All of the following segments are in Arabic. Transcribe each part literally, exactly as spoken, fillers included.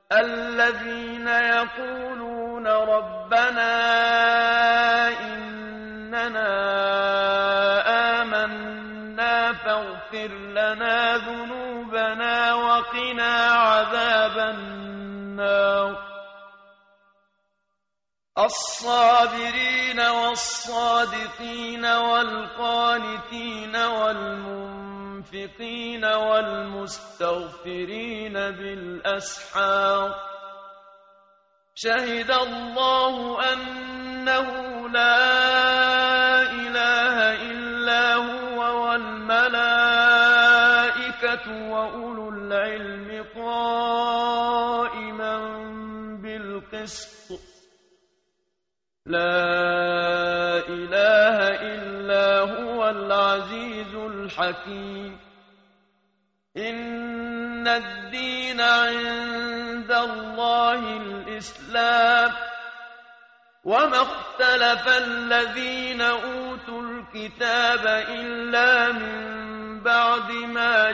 الذين يقولون ربنا إننا آمنا فاغفر لنا ذنوبنا وقنا عذاب النار الصابرين والصادقين والقانتين والمنفقين والمستغفرين بالأسحار شهد الله أنه لا إله إلا هو والملائكة وأولو العلم قائما بالقسط لا إله إلا هو العزيز الحكيم إن الدين عند الله الإسلام وما اختلف الذين أوتوا الكتاب إلا من بعد ما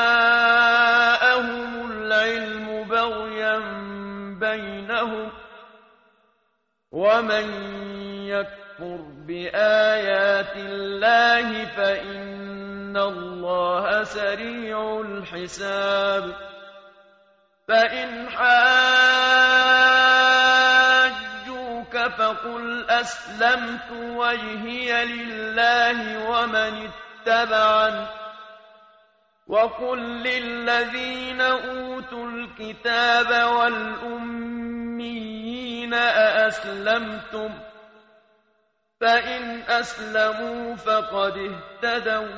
جاءهم العلم بغيا بينهم ومن يكفر بآيات الله فإن الله سريع الحساب فإن حاجوك فقل أسلمت وجهي لله ومن اتبعني وقل للذين أوتوا الكتاب والأميين أأسلمتم فإن أسلموا فقد اهتدوا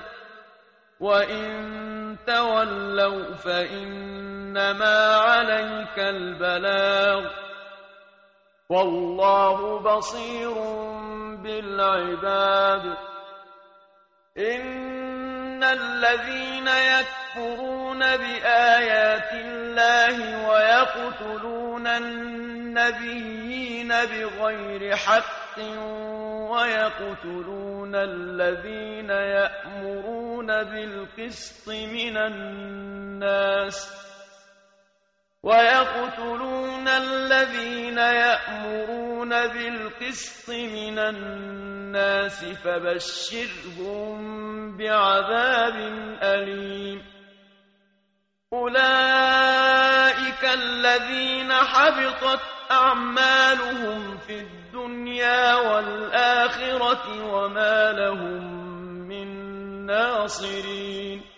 وإن تولوا فإنما عليك البلاغ والله بصير بالعباد إن الذين يكفرون بآيات الله ويقتلون النبيين بغير حق ويقتلون الذين يأمرون بالقسط من الناس ويقتلون الذين يأمرون بالقسط من الناس فبشرهم بعذاب أليم أولئك الذين حبطت أعمالهم في الدنيا والآخرة وما لهم من ناصرين